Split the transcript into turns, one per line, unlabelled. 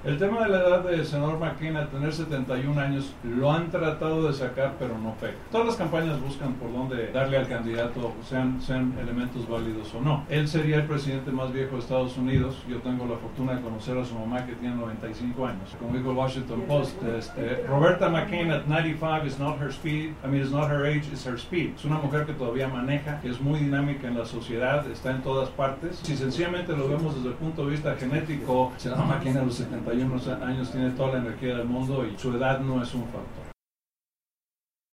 El tema de la edad del senador McCain, al tener 71 años, lo han tratado de sacar, pero no pega. Todas las campañas buscan por dónde darle al candidato, sean elementos válidos o no. Él sería el presidente más viejo de Estados Unidos. Yo tengo la fortuna de conocer a su mamá, que tiene 95 años. Como dijo el Washington Post, Roberta McCain at 95 is not her speed, is not her age, it's her speed. Es una mujer que todavía maneja, que es muy dinámica en la sociedad, está en todas partes. Si sencillamente lo vemos desde el punto de vista genético, el senador McCain a los 71 años tiene toda la energía del mundo y su edad no es un factor.